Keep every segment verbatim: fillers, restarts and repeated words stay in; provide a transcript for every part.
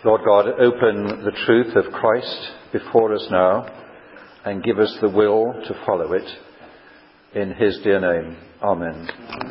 Lord God, open the truth of Christ before us now and give us the will to follow it. In his dear name. Amen.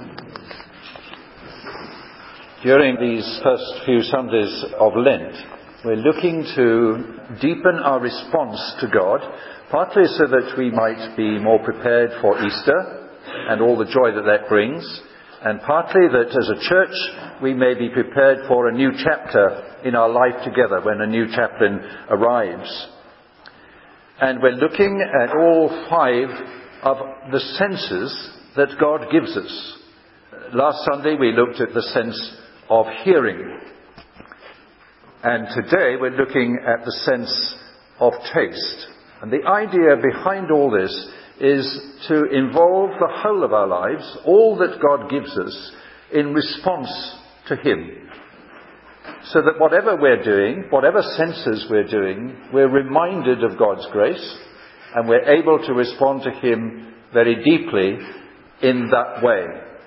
During these first few Sundays of Lent, we're looking to deepen our response to God, partly so that we might be more prepared for Easter and all the joy that that brings, and partly that as a church we may be prepared for a new chapter in our life together when a new chaplain arrives. And we're looking at all five of the senses that God gives us. Last Sunday we looked at the sense of hearing. And today we're looking at the sense of taste. And the idea behind all this is to involve the whole of our lives, all that God gives us, in response to him. So that whatever we're doing, whatever senses we're doing, we're reminded of God's grace and we're able to respond to him very deeply in that way.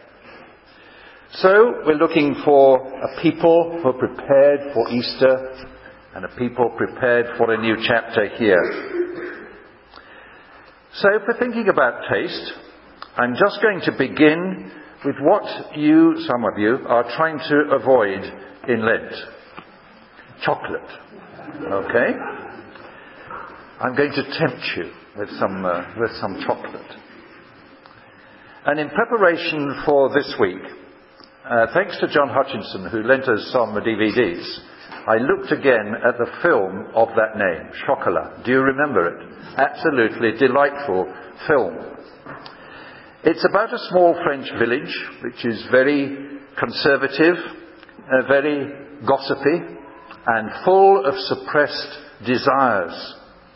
So we're looking for a people who are prepared for Easter and a people prepared for a new chapter here. So if we're thinking about taste, I'm just going to begin with what you, some of you, are trying to avoid in Lent. Chocolate. Okay? I'm going to tempt you with some, uh, with some chocolate. And in preparation for this week, Uh, thanks to John Hutchinson, who lent us some D V Ds, I looked again at the film of that name, Chocolat. Do you remember it? Absolutely delightful film. It's about a small French village, which is very conservative, uh, very gossipy, and full of suppressed desires.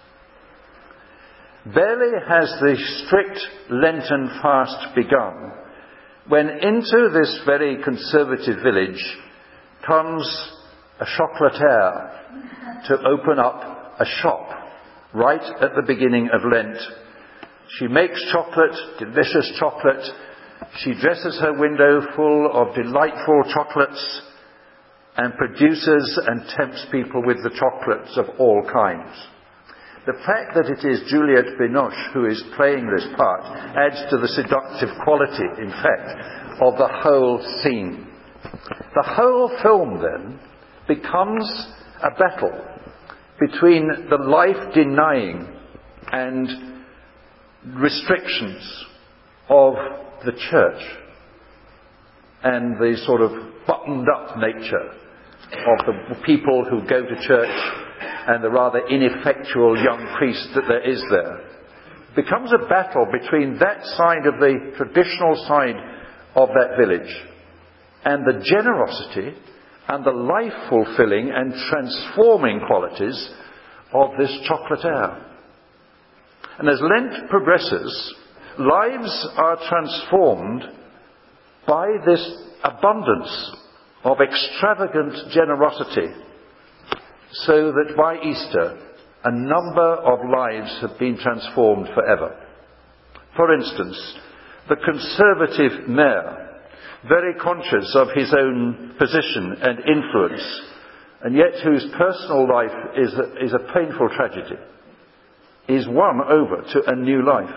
Barely has the strict Lenten fast begun, when into this very conservative village comes a chocolatier to open up a shop right at the beginning of Lent. She makes chocolate, delicious chocolate. She dresses her window full of delightful chocolates and produces and tempts people with the chocolates of all kinds. The fact that it is Juliette Binoche who is playing this part adds to the seductive quality, in fact, of the whole scene. The whole film, then, becomes a battle between the life-denying and restrictions of the church and the sort of buttoned-up nature of the people who go to church and the rather ineffectual young priest that there is there. It becomes a battle between that side of the traditional side of that village and the generosity and the life-fulfilling and transforming qualities of this chocolatier. And as Lent progresses, lives are transformed by this abundance of extravagant generosity, so that by Easter, a number of lives have been transformed forever. For instance, the conservative mayor, very conscious of his own position and influence, and yet whose personal life is a, is a painful tragedy, is won over to a new life.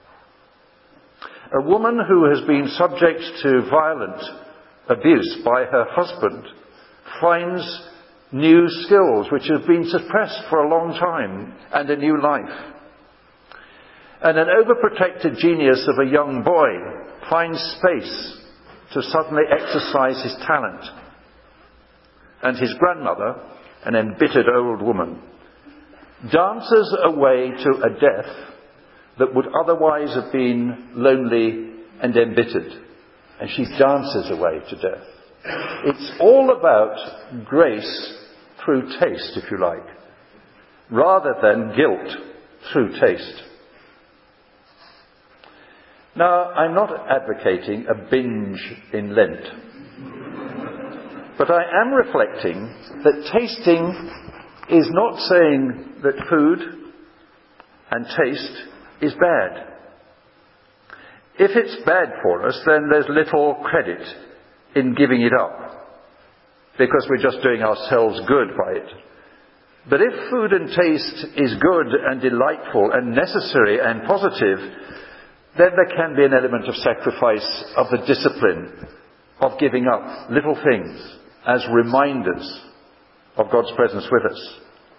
A woman who has been subject to violent abuse by her husband finds new skills which have been suppressed for a long time and a new life. And an overprotected genius of a young boy finds space to suddenly exercise his talent. And his grandmother, an embittered old woman, dances away to a death that would otherwise have been lonely and embittered. And she dances away to death. It's all about grace through taste, if you like, rather than guilt through taste. Now, I'm not advocating a binge in Lent, but I am reflecting that tasting is not saying that food and taste is bad. If it's bad for us, then there's little credit in giving it up, because we're just doing ourselves good by it. But if food and taste is good and delightful and necessary and positive, then there can be an element of sacrifice, of the discipline, of giving up little things as reminders of God's presence with us.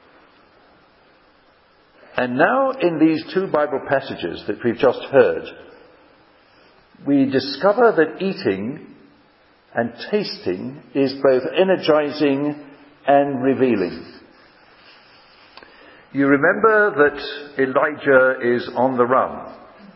And now in these two Bible passages that we've just heard, we discover that eating and tasting is both energizing and revealing. You remember that Elijah is on the run.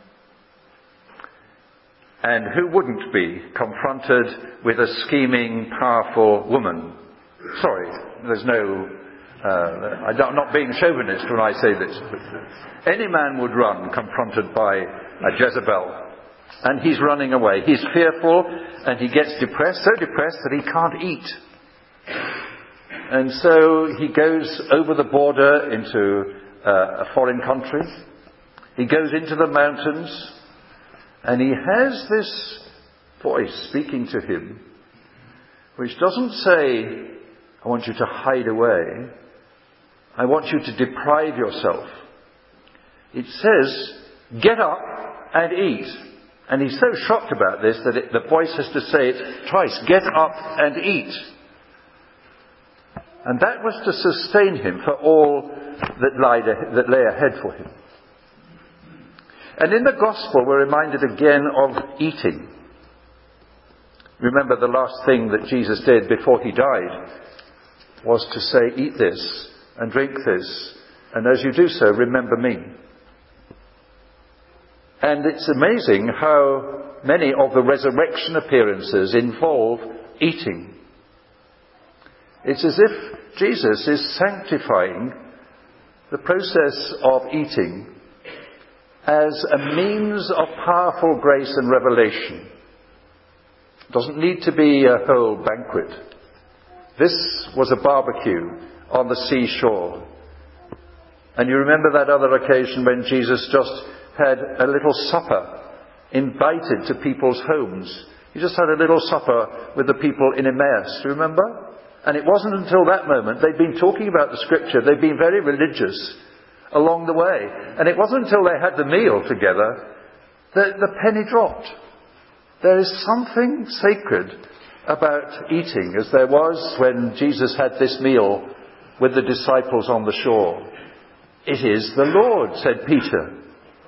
And who wouldn't be confronted with a scheming, powerful woman? Sorry, there's no... Uh, I'm not being chauvinist when I say this. But any man would run confronted by a Jezebel. And he's running away. He's fearful and he gets depressed, so depressed that he can't eat. And so he goes over the border into uh, a foreign country. He goes into the mountains. And he has this voice speaking to him, which doesn't say, I want you to hide away. I want you to deprive yourself. It says, get up and eat. And he's so shocked about this that it, the voice has to say it twice, get up and eat. And that was to sustain him for all that, lied, that lay ahead for him. And in the Gospel, we're reminded again of eating. Remember, the last thing that Jesus did before he died was to say, eat this and drink this, and as you do so, remember me. And it's amazing how many of the resurrection appearances involve eating. It's as if Jesus is sanctifying the process of eating as a means of powerful grace and revelation. It doesn't need to be a whole banquet. This was a barbecue on the seashore. And you remember that other occasion when Jesus just had a little supper, invited to people's homes. He just had a little supper with the people in Emmaus, do you remember? And it wasn't until that moment, they'd been talking about the scripture, they'd been very religious along the way. And it wasn't until they had the meal together that the penny dropped. There is something sacred about eating, as there was when Jesus had this meal with the disciples on the shore. It is the Lord, said Peter.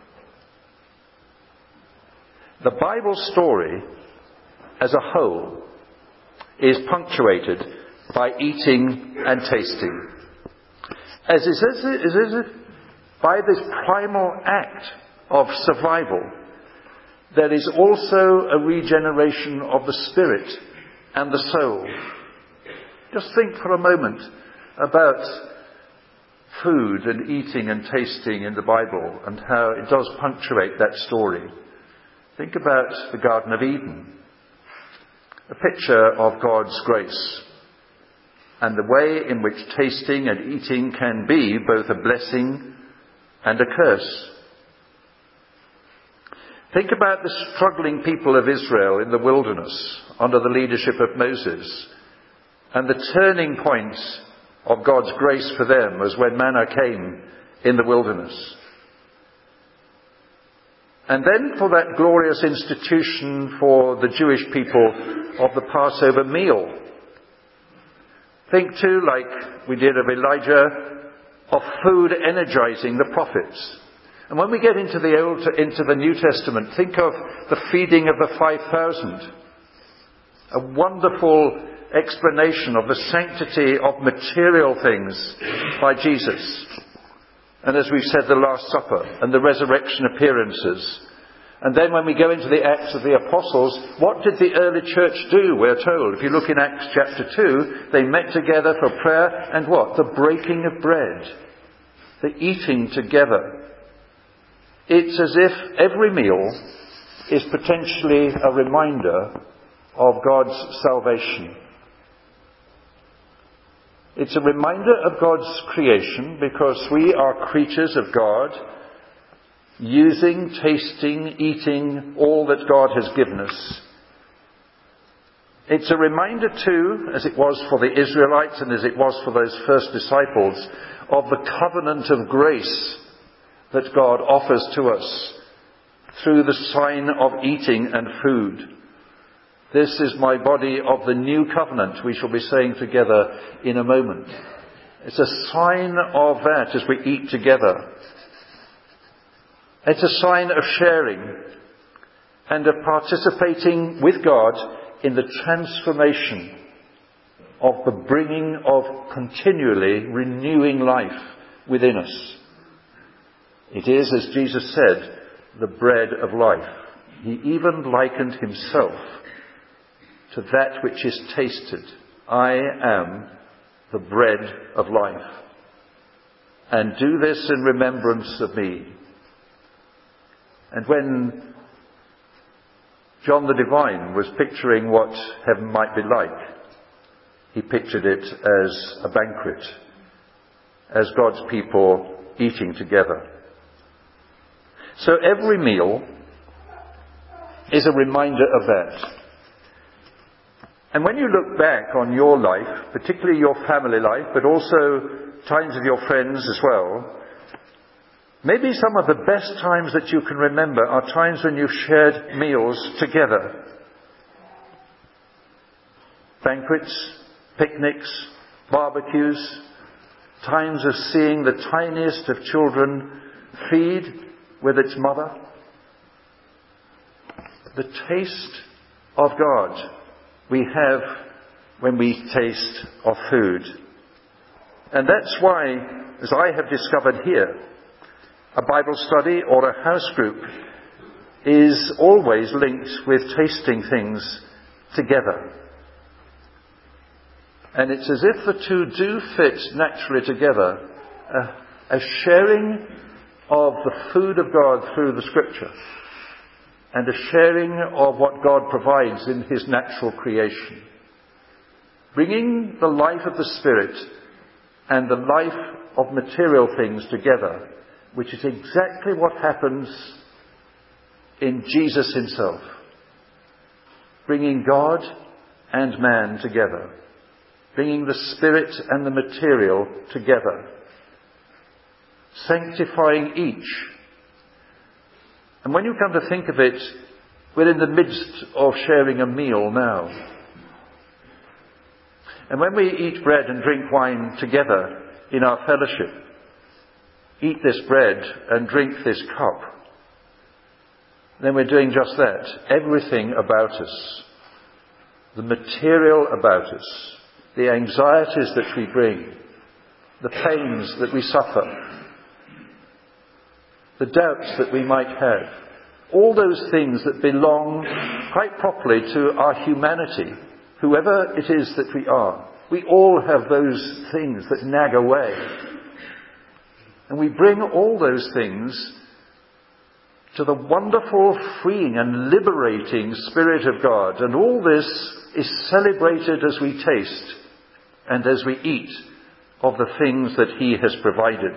The Bible story as a whole is punctuated by eating and tasting. As is as if by this primal act of survival, there is also a regeneration of the spirit and the soul. Just think for a moment about food and eating and tasting in the Bible and how it does punctuate that story. Think about the Garden of Eden, a picture of God's grace and the way in which tasting and eating can be both a blessing and a curse. Think about the struggling people of Israel in the wilderness under the leadership of Moses, and the turning point of God's grace for them was when manna came in the wilderness. And then for that glorious institution for the Jewish people of the Passover meal. Think too, like we did of Elijah, of food energizing the prophets. And when we get into the Old, into the New Testament, think of the feeding of the five thousand. A wonderful explanation of the sanctity of material things by Jesus. And as we've said, the Last Supper and the resurrection appearances. And then when we go into the Acts of the Apostles, what did the early church do, we're told? If you look in Acts chapter two, they met together for prayer and what? The breaking of bread. The eating together. It's as if every meal is potentially a reminder of God's salvation. It's a reminder of God's creation because we are creatures of God, using, tasting, eating all that God has given us. It's a reminder too, as it was for the Israelites and as it was for those first disciples, of the covenant of grace that God offers to us through the sign of eating and food. This is my body of the new covenant, we shall be saying together in a moment. It's a sign of that as we eat together. It's a sign of sharing and of participating with God in the transformation of the bringing of continually renewing life within us. It is, as Jesus said, the bread of life. He even likened himself to that which is tasted. I am the bread of life. And do this in remembrance of me. And when John the Divine was picturing what heaven might be like, he pictured it as a banquet, as God's people eating together. So every meal is a reminder of that. And when you look back on your life, particularly your family life, but also times with your friends as well, maybe some of the best times that you can remember are times when you've shared meals together. Banquets, picnics, barbecues, times of seeing the tiniest of children feed with its mother. The taste of God we have when we taste of food. And that's why, as I have discovered here, a Bible study or a house group is always linked with tasting things together. And it's as if the two do fit naturally together. A, a sharing of the food of God through the Scripture, and a sharing of what God provides in his natural creation. Bringing the life of the Spirit and the life of material things together, which is exactly what happens in Jesus himself. Bringing God and man together. Bringing the Spirit and the material together. Sanctifying each. And when you come to think of it, we're in the midst of sharing a meal now. And when we eat bread and drink wine together in our fellowship, eat this bread and drink this cup, then we're doing just that. Everything about us, the material about us, the anxieties that we bring, the pains that we suffer, the doubts that we might have, all those things that belong quite properly to our humanity, whoever it is that we are. We all have those things that nag away. And we bring all those things to the wonderful, freeing and liberating Spirit of God. And all this is celebrated as we taste and as we eat of the things that he has provided.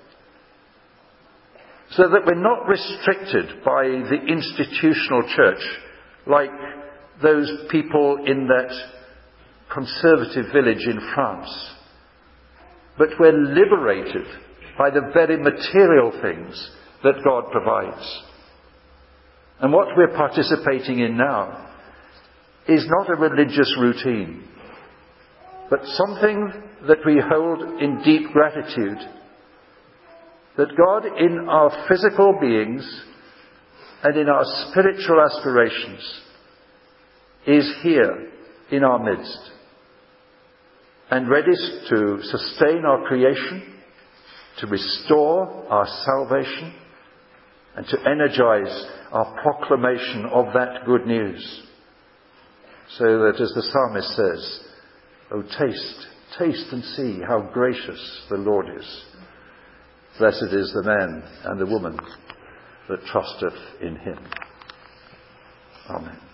So that we're not restricted by the institutional church like those people in that conservative village in France. But we're liberated by the very material things that God provides. And what we're participating in now is not a religious routine, but something that we hold in deep gratitude. That God in our physical beings and in our spiritual aspirations is here in our midst and ready to sustain our creation, to restore our salvation, and to energize our proclamation of that good news. So that, as the psalmist says, "Oh, taste, taste and see how gracious the Lord is. Blessed is the man and the woman that trusteth in him." Amen.